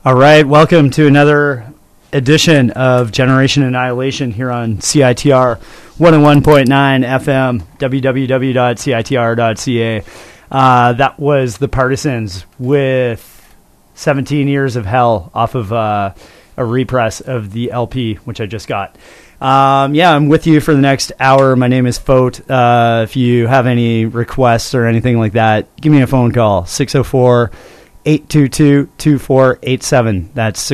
All right, welcome to another edition of Generation Annihilation here on CITR 101.9 FM, www.citr.ca. That was The Partisans with 17 Years of Hell off of a repress of the LP, which I just got. I'm with you for the next hour. My name is Fote. If you have any requests or anything like that, give me a phone call, 604-822-2487. That's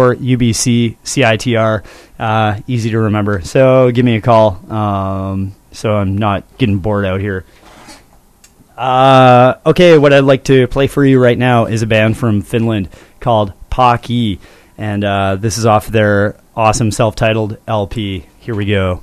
604-UBC-CITR. Easy to remember. So give me a call so I'm not getting bored out here. Okay, what I'd like to play for you right now is a band from Finland called Paki. And this is off their awesome self-titled LP. Here we go.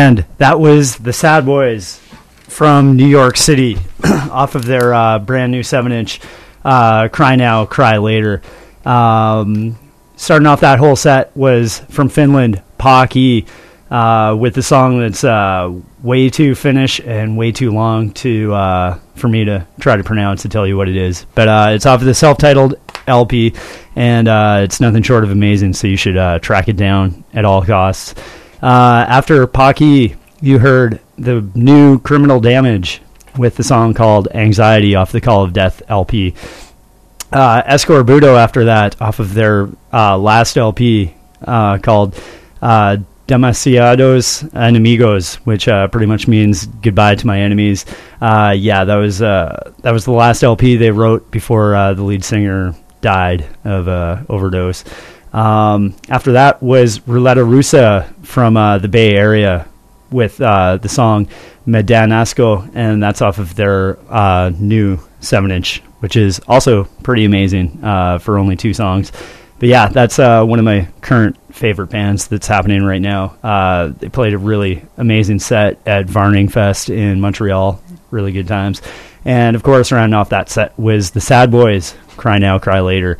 And that was the Sad Boys from New York City off of their brand new 7-inch Cry Now, Cry Later. Starting off that whole set was from Finland, Paki, with the song that's way too Finnish and way too long for me to try to pronounce to tell you what it is. But it's off of the self-titled LP, and it's nothing short of amazing, so you should track it down at all costs. After Paki, you heard the new Criminal Damage with the song called Anxiety off the Call of Death LP. Escorbuto after that, off of their last LP called Demasiados Enemigos, which pretty much means goodbye to my enemies. That was the last LP they wrote before the lead singer died of overdose. After that was Ruleta Rusa from the Bay Area with the song Medanasco, and that's off of their new 7-inch, which is also pretty amazing for only 2 songs. But yeah, that's one of my current favorite bands that's happening right now. They played a really amazing set at Varning Fest in Montreal. Really good times. And of course, rounding off that set was the Sad Boys, Cry Now, Cry Later.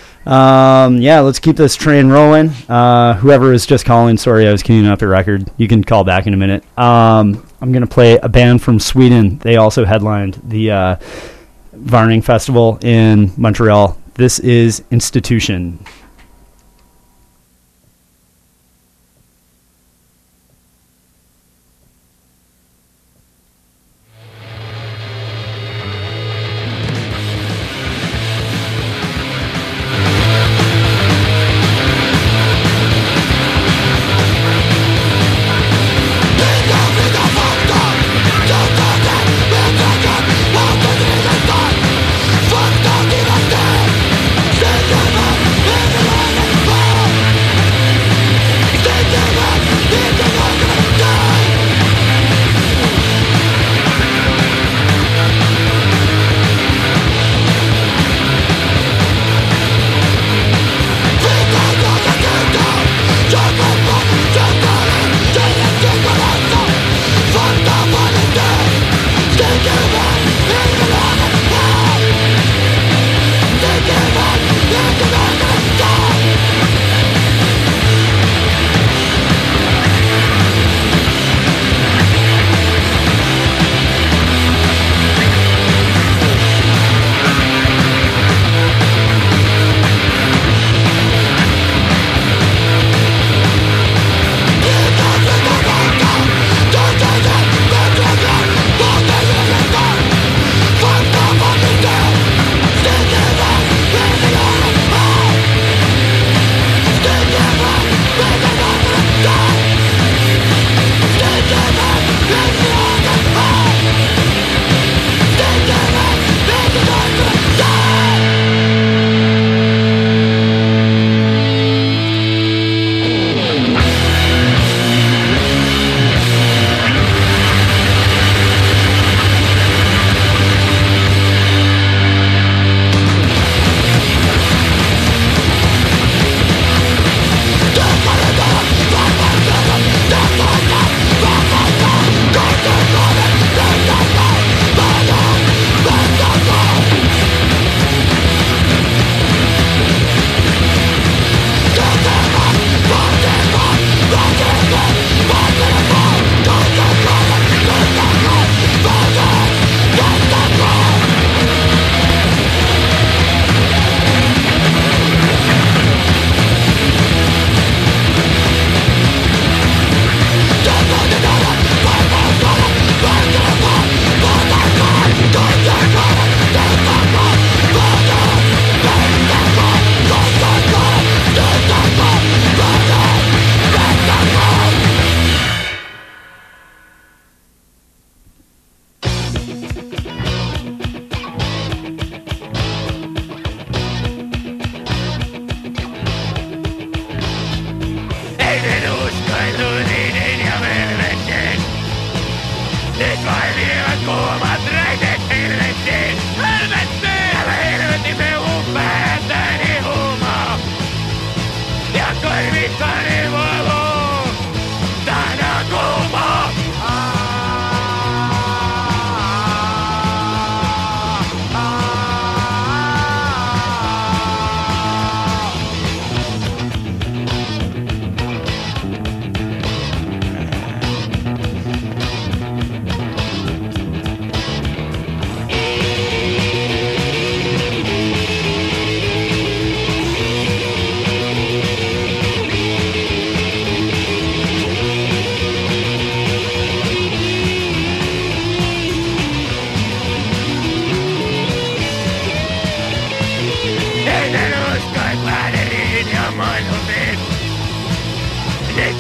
Let's keep this train rolling. Whoever is just calling, sorry, I was queuing up a record. You can call back in a minute. I'm going to play a band from Sweden. They also headlined the Varning Festival in Montreal. This is Institution. Fuck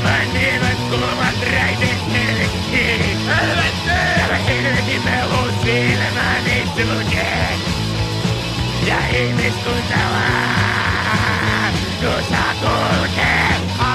Vanillan kuvat räiset helvettiin. Tämä helvetin mehu silmäni sulkee. Ja ihmiskunta vaan, kun saa kulkee.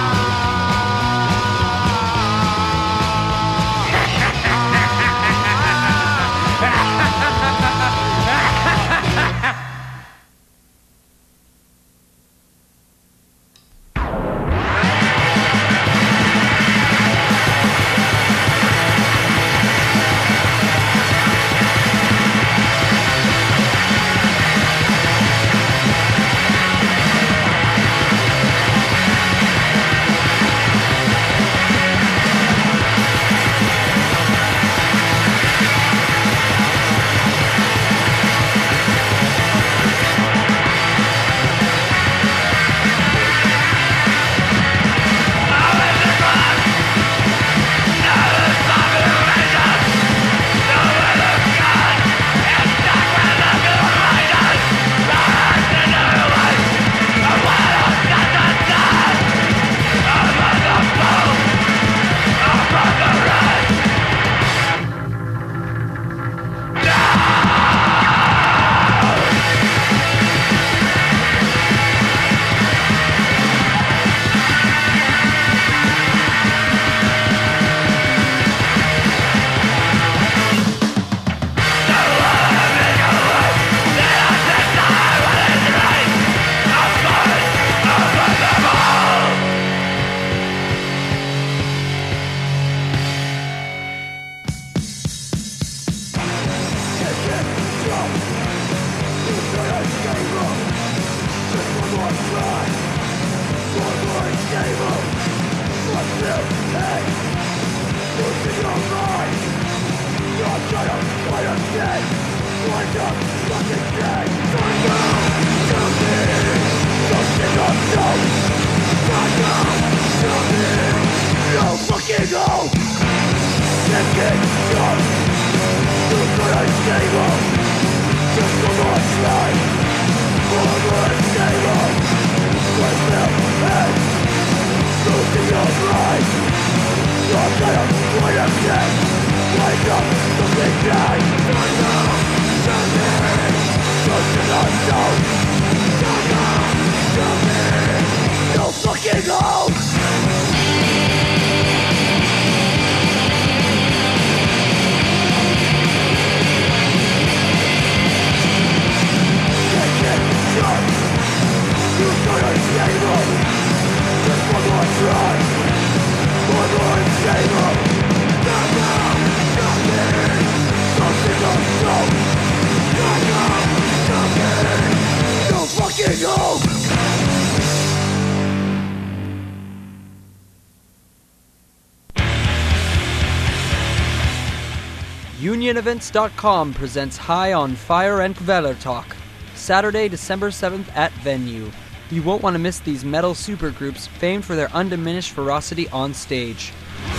UnionEvents.com presents High on Fire and Kveler Talk, Saturday, December 7th at Venue. You won't want to miss these metal supergroups famed for their undiminished ferocity on stage.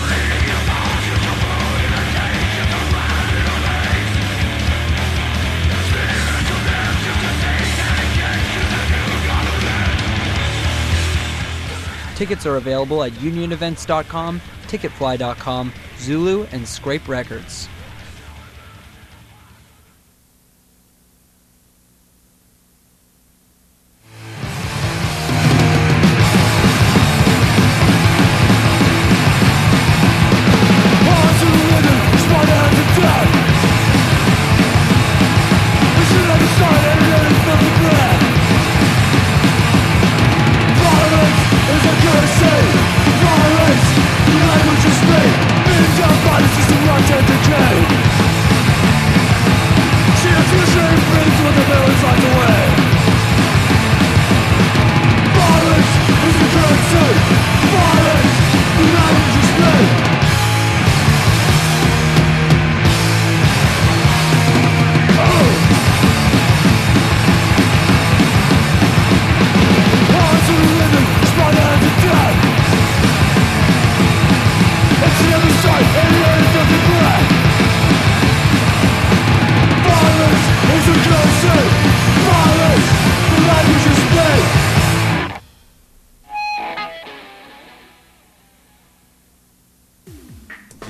Tickets are available at UnionEvents.com, Ticketfly.com, Zulu, and Scrape Records. Language is made, millions of bodies just to watch and decay.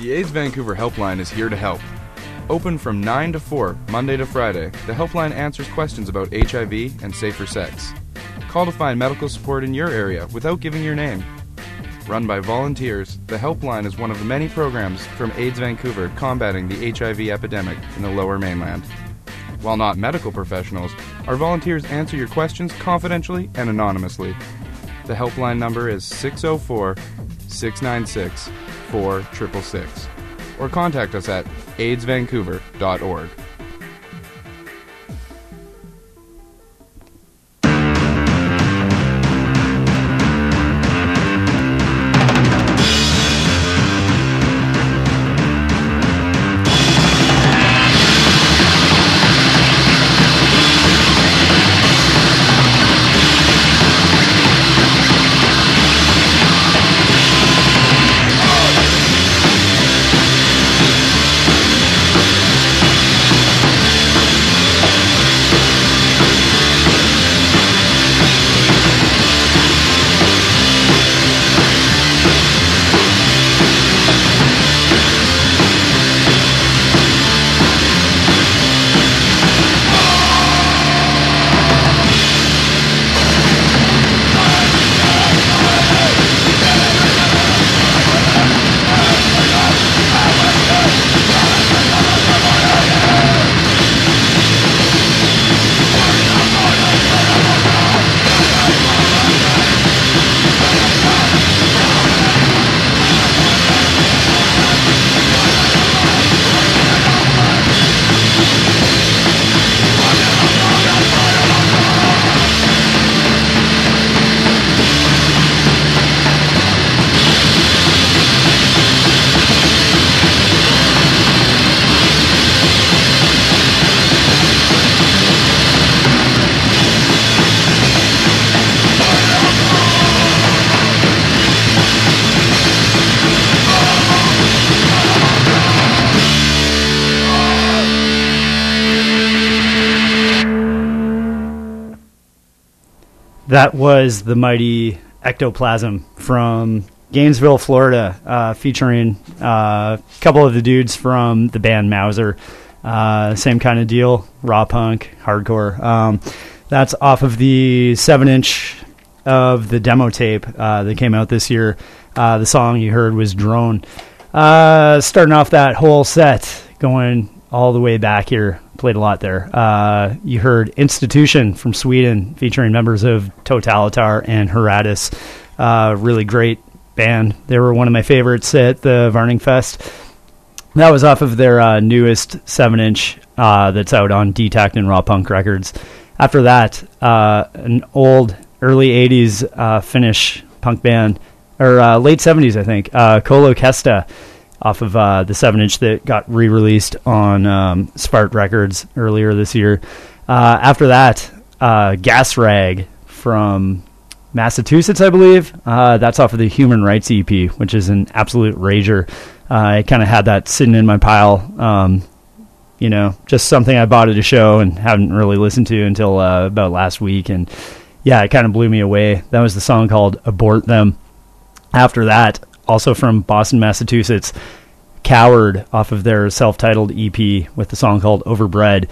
The AIDS Vancouver Helpline is here to help. Open from 9 to 4, Monday to Friday, the helpline answers questions about HIV and safer sex. Call to find medical support in your area without giving your name. Run by volunteers, the helpline is one of the many programs from AIDS Vancouver combating the HIV epidemic in the Lower Mainland. While not medical professionals, our volunteers answer your questions confidentially and anonymously. The helpline number is 604-696-4666, or contact us at aidsvancouver.org. That was the mighty Ectoplasm from Gainesville, Florida, featuring a couple of the dudes from the band Mauser. Same kind of deal, raw punk, hardcore. That's off of the 7-inch of the demo tape that came out this year. The song you heard was Drone. Starting off that whole set, going all the way back here. Played a lot there. You heard Institution from Sweden, featuring members of Totalitar and Heratus. Really great band. They were one of my favorites at the Varning Fest. That was off of their newest 7-inch that's out on Detect and Raw Punk Records. After that, an old early 80s Finnish punk band, or late 70s, I think, Kolo Kesta, off of the 7-inch that got re-released on Spart Records earlier this year. After that, Gas Rag from Massachusetts, I believe. That's off of the Human Rights EP, which is an absolute rager. I kind of had that sitting in my pile, just something I bought at a show and haven't really listened to until about last week. And yeah, it kind of blew me away. That was the song called Abort Them. After that, also from Boston, Massachusetts, Coward, off of their self-titled EP with the song called Overbred.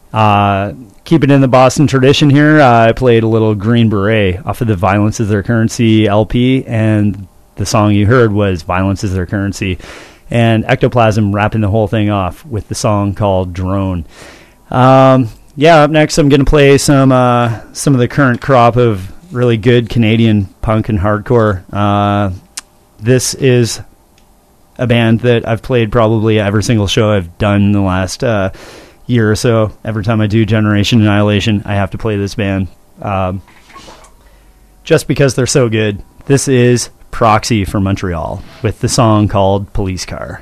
Keeping in the Boston tradition here, I played a little Green Beret off of the Violence is Their Currency LP, and the song you heard was Violence is Their Currency. And Ectoplasm wrapping the whole thing off with the song called Drone. Up next I'm going to play some of the current crop of really good Canadian punk and hardcore. This is a band that I've played probably every single show I've done in the last year or so. Every time I do Generation Annihilation, I have to play this band. Just because they're so good. This is Proxy from Montreal with the song called Police Car.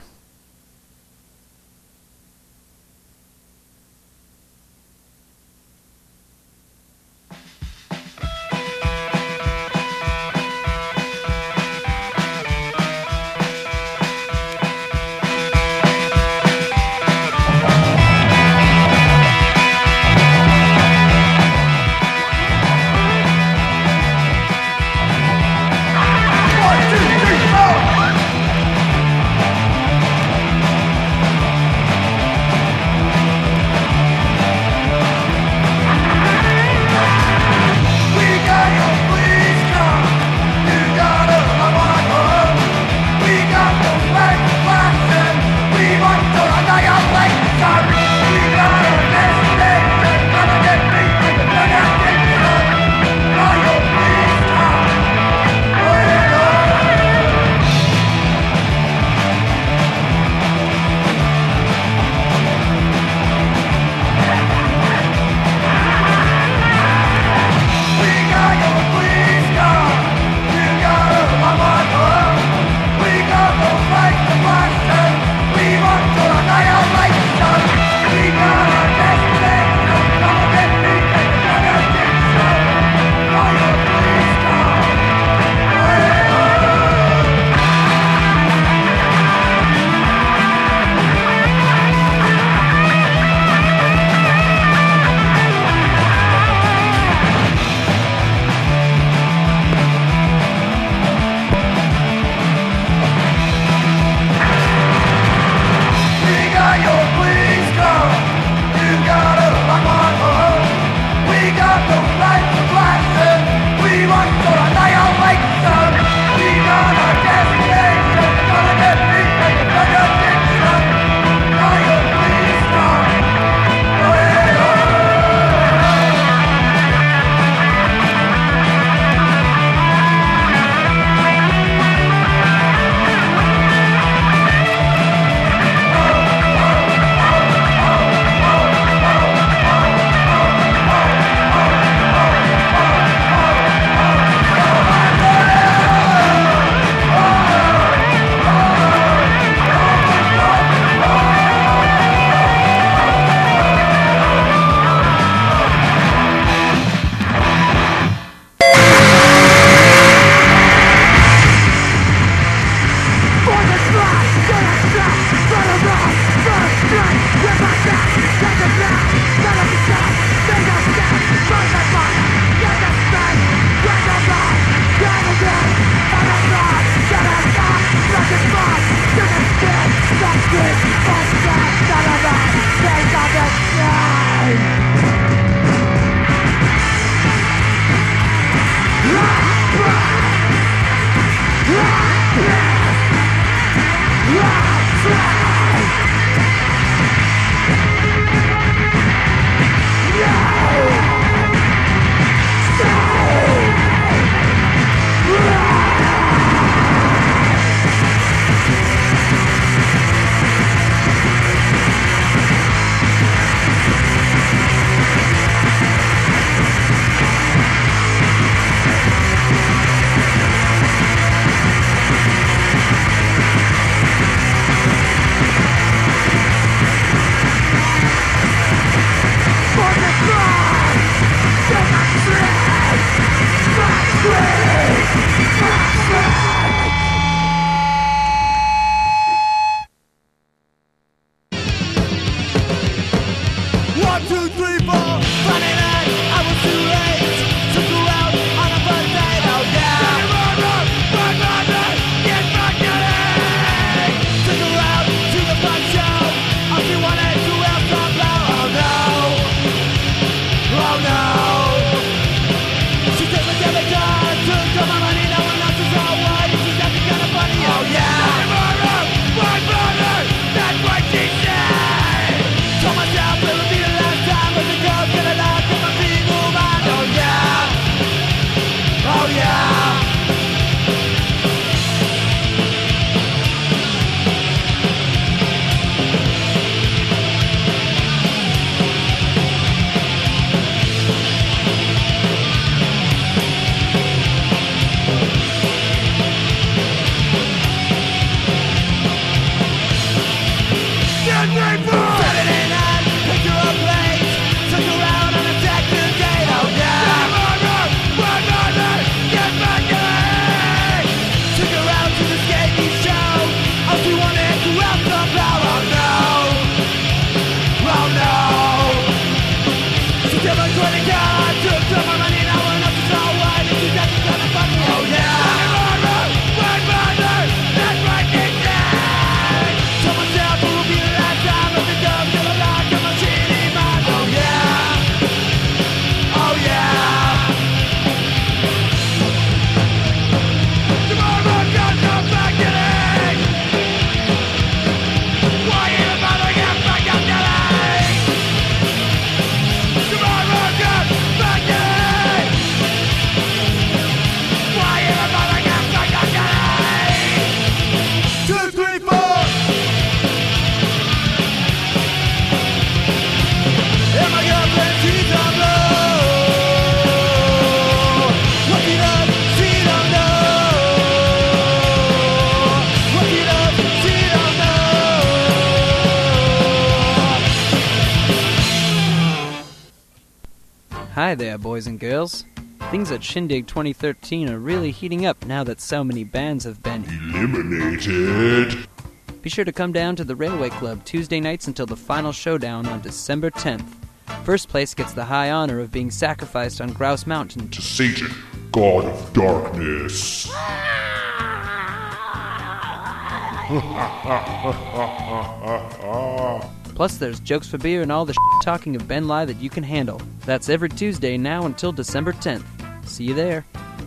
Hi there, boys and girls. Things at Shindig 2013 are really heating up now that so many bands have been eliminated. Be sure to come down to the Railway Club Tuesday nights until the final showdown on December 10th. First place gets the high honor of being sacrificed on Grouse Mountain To Satan, God of Darkness. Plus, there's jokes for beer and all the talking of Ben Lai that you can handle. That's every Tuesday now until December 10th. See you there.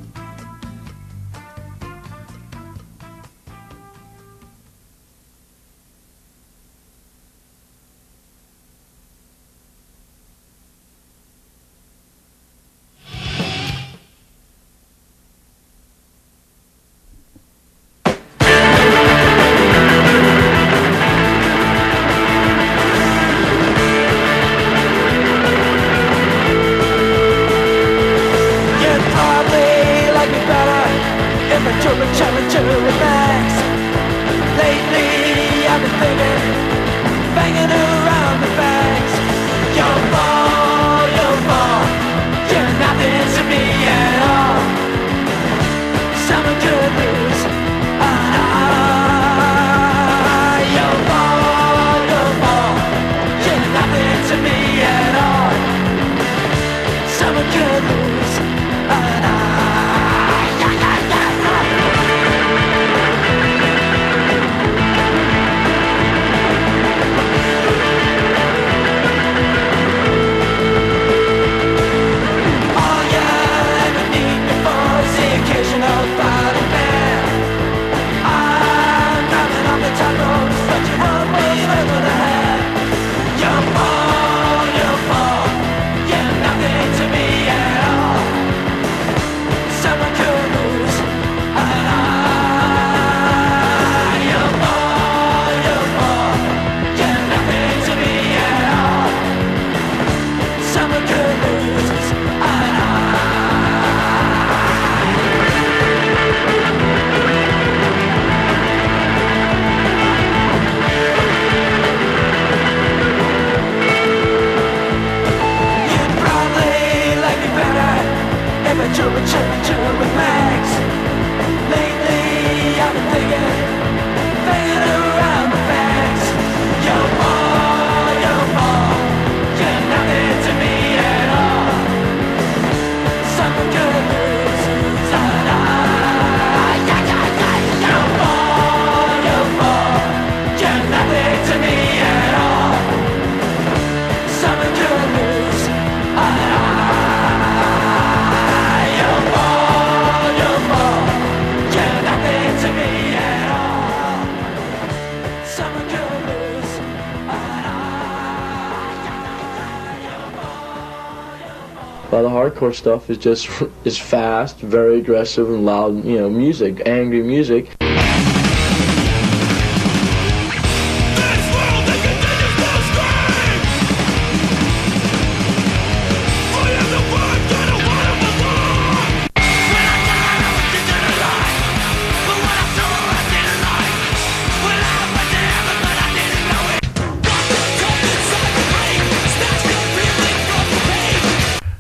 A lot of hardcore stuff is fast, very aggressive and loud, music, angry music.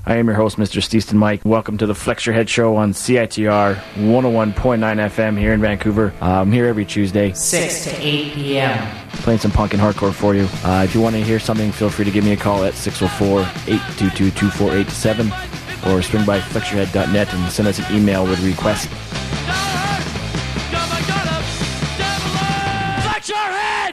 I am your host, Mr. Steeston Mike. Welcome to the Flex Your Head Show on CITR 101.9 FM here in Vancouver. I'm here every Tuesday, 6 to 8 p.m. playing some punk and hardcore for you. If you want to hear something, feel free to give me a call at 604-822-2487 or swing by flexyourhead.net and send us an email with a request. Flex your head!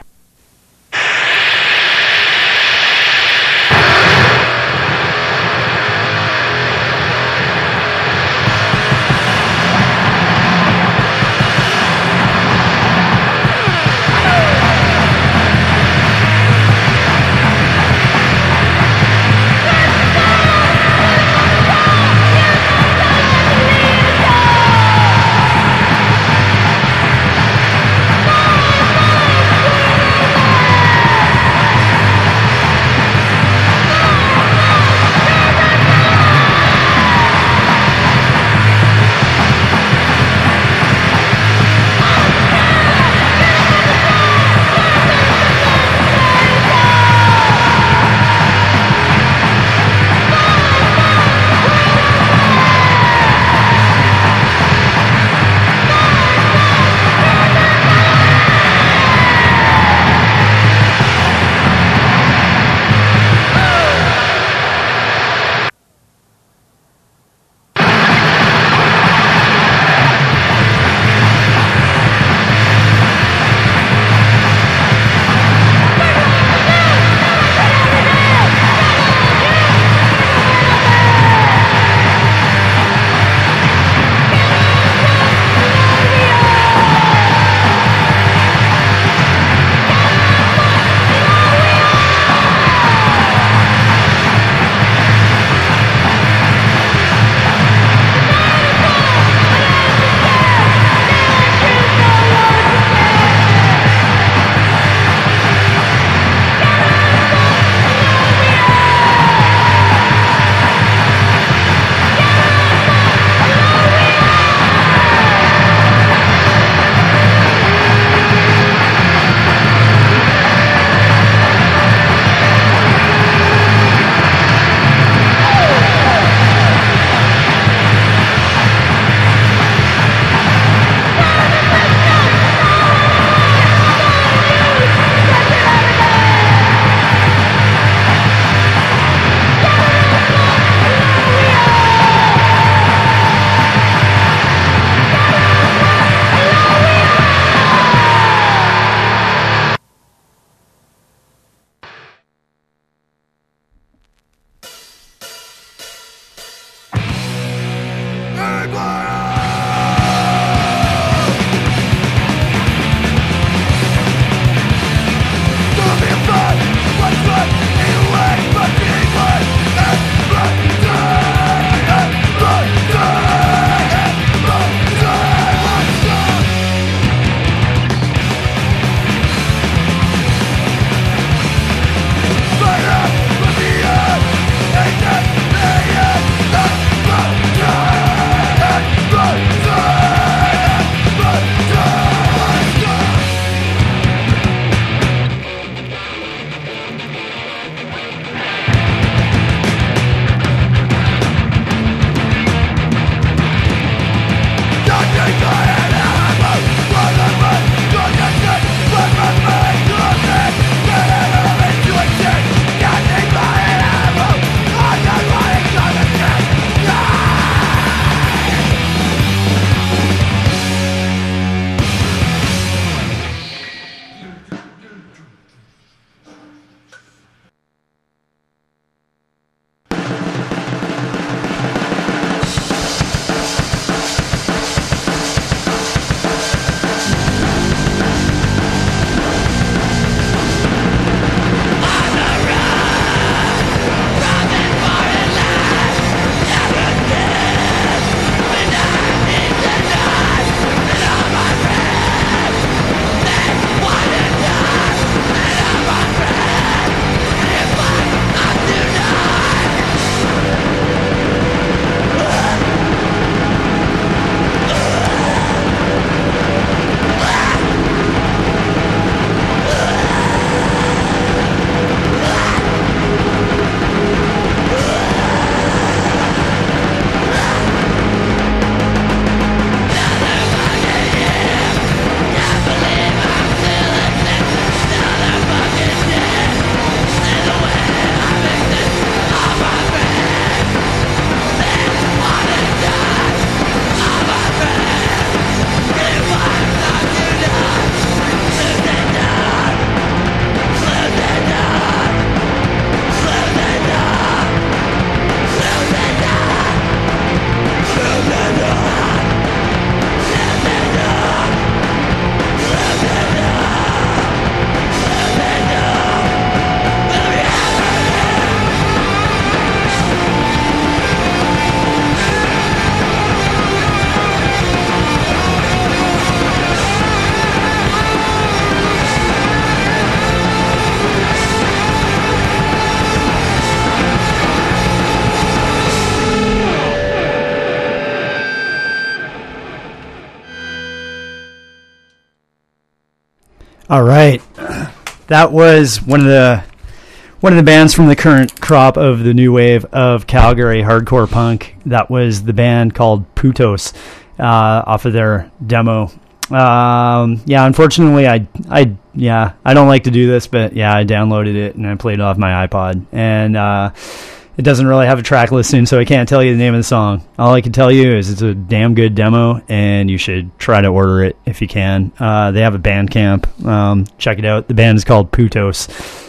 All right, that was one of the bands from the current crop of the new wave of Calgary hardcore punk. That was the band called Putos off of their demo. Unfortunately, I don't like to do this, but I downloaded it and I played it off my iPod, and it doesn't really have a track listing, so I can't tell you the name of the song. All I can tell you is it's a damn good demo, and you should try to order it if you can. They have a Bandcamp. Check it out. The band is called Putos.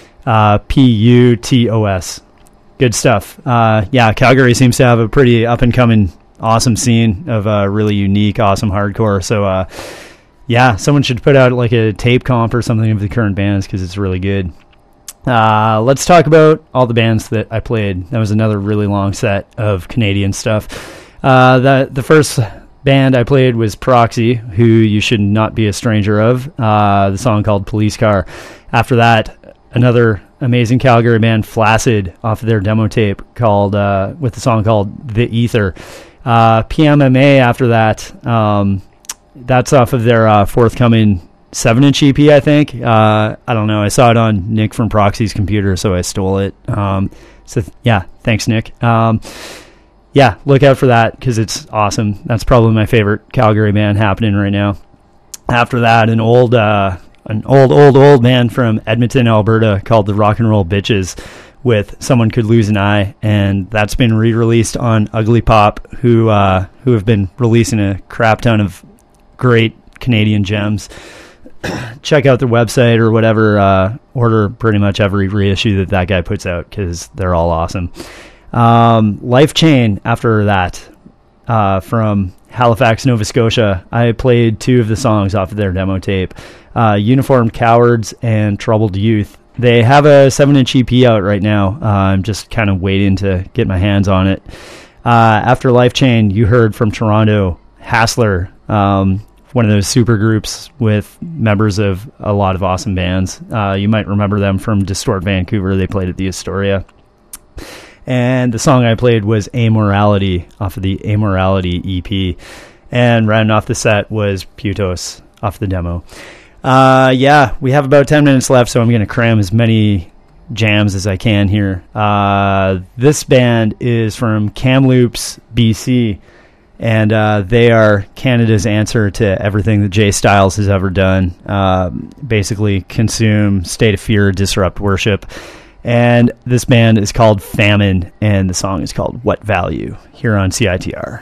Putos. Good stuff. Calgary seems to have a pretty up-and-coming, awesome scene of really unique, awesome hardcore. So, someone should put out like a tape comp or something of the current bands because it's really good. Let's talk about all the bands that I played. That was another really long set of Canadian stuff. The first band I played was Proxy, who you should not be a stranger of. The song called Police Car. After that, another amazing Calgary band, Flaccid, off of their demo tape called with the song called The Ether. PMMA after that. That's off of their forthcoming 7-inch EP, I think. I don't know. I saw it on Nick from Proxy's computer, so I stole it. Thanks, Nick. Look out for that because it's awesome. That's probably my favorite Calgary band happening right now. After that, an old band from Edmonton, Alberta called the Rock and Roll Bitches with Someone Could Lose an Eye, and that's been re-released on Ugly Pop, who have been releasing a crap ton of great Canadian gems. Check out their website or whatever. Order pretty much every reissue that guy puts out because they're all awesome. Life Chain after that, from Halifax, Nova Scotia. I played 2 of the songs off of their demo tape, Uniformed Cowards and Troubled Youth. They have a 7-inch EP out right now. I'm just kind of waiting to get my hands on it. After Life Chain, you heard from Toronto, Hassler, one of those super groups with members of a lot of awesome bands. You might remember them from Distort Vancouver. They played at the Astoria. And the song I played was Amorality off of the Amorality EP. And rounding off the set was Putos off the demo. We have about 10 minutes left, so I'm going to cram as many jams as I can here. This band is from Kamloops, BC. And they are Canada's answer to everything that Jay Styles has ever done. Basically consume, state of fear, disrupt worship. And this band is called Famine, and the song is called What Value, here on CITR.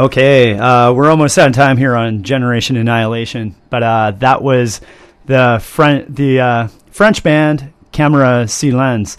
Okay, we're almost out of time here on Generation Annihilation, but that was the French band Camera Silence.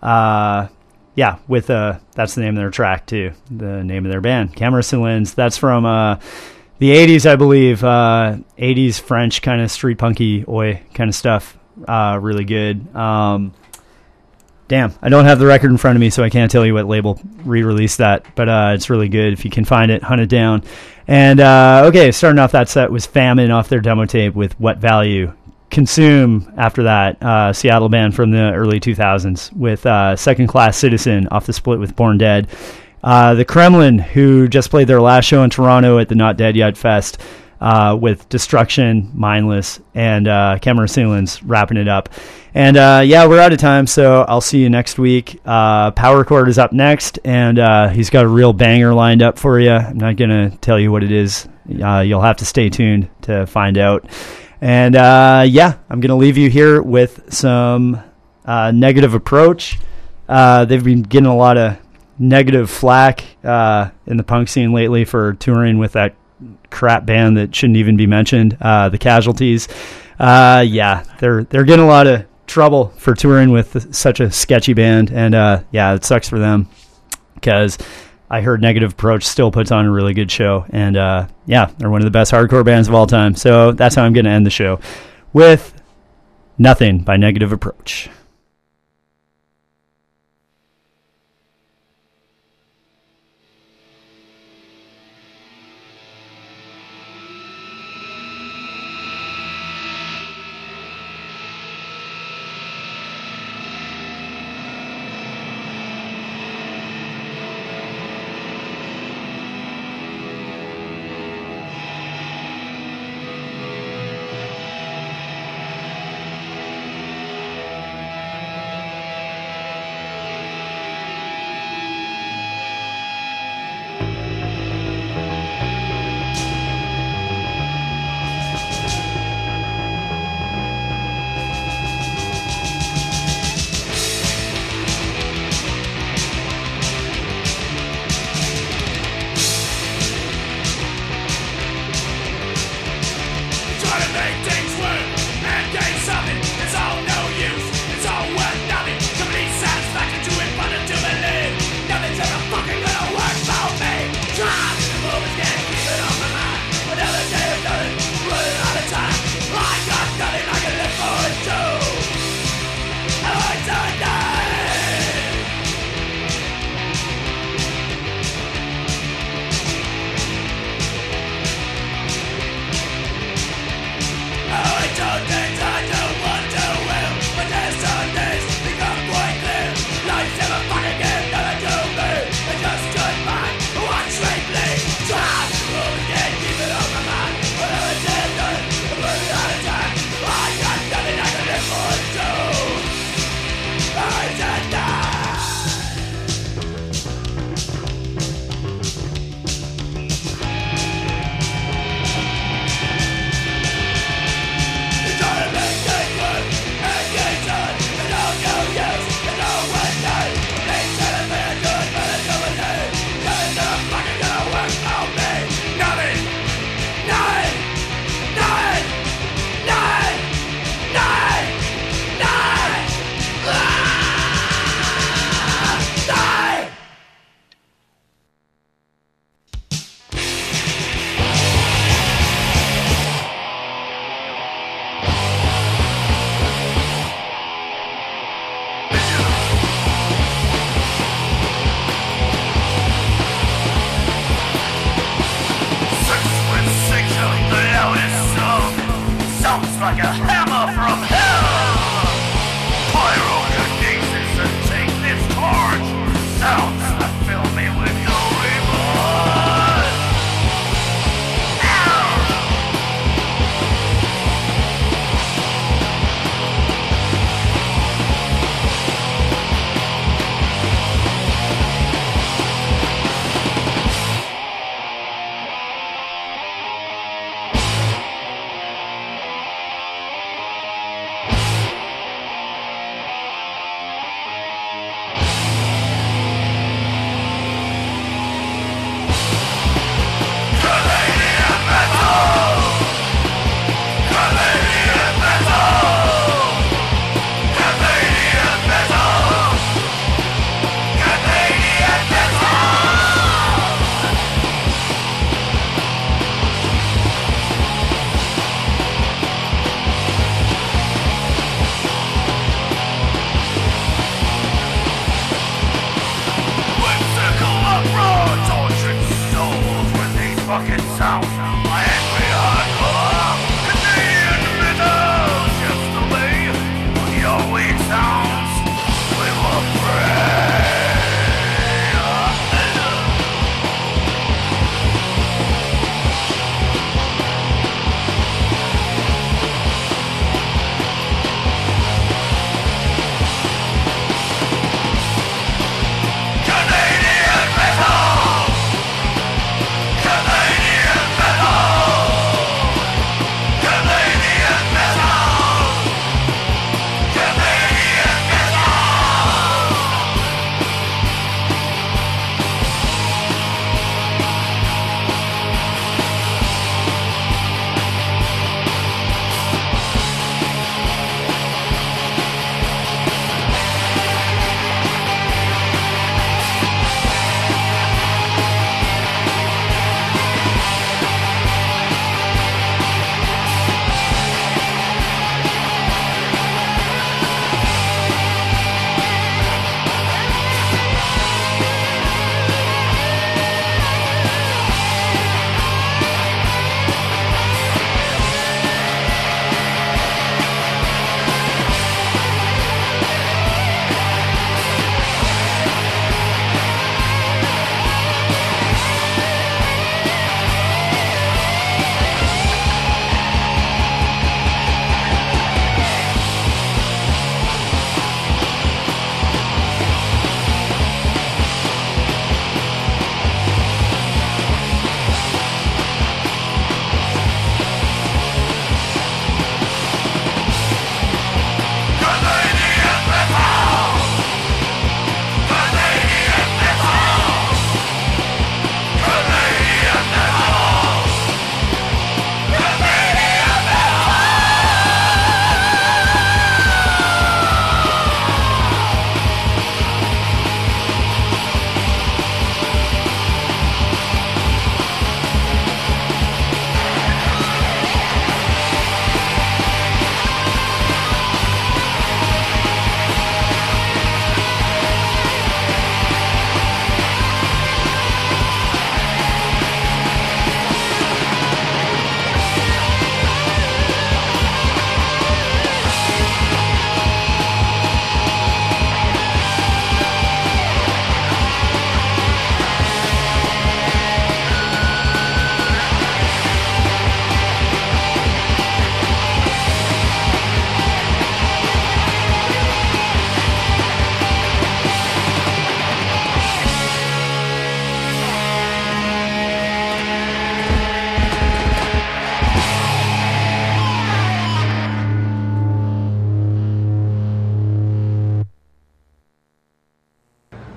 With that's the name of their track too. The name of their band, Camera Silence. That's from the 80s, I believe. 80s French kind of street punky oi kind of stuff. Really good. Damn, I don't have the record in front of me, so I can't tell you what label re-released that, but it's really good. If you can find it, hunt it down. And, okay, starting off that set was Famine off their demo tape with What Value. Consume, after that, Seattle band from the early 2000s with Second Class Citizen off the split with Born Dead. The Kremlin, who just played their last show in Toronto at the Not Dead Yet Fest with Destruction, Mindless, and Camera Silence wrapping it up. And we're out of time, so I'll see you next week. Power Chord is up next, and he's got a real banger lined up for you. I'm not going to tell you what it is. You'll have to stay tuned to find out. And I'm going to leave you here with some Negative Approach. They've been getting a lot of negative flack in the punk scene lately for touring with that crap band that shouldn't even be mentioned, the Casualties. They're getting a lot of trouble for touring with such a sketchy band, and it sucks for them because I heard Negative Approach still puts on a really good show, and they're one of the best hardcore bands of all time. So that's how I'm going to end the show, with Nothing by Negative Approach.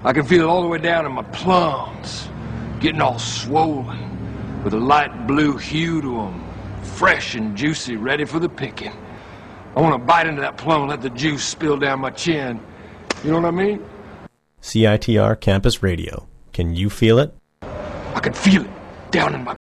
I can feel it all the way down in my plums, getting all swollen, with a light blue hue to them, fresh and juicy, ready for the picking. I want to bite into that plum and let the juice spill down my chin. You know what I mean? CITR Campus Radio. Can you feel it? I can feel it down in my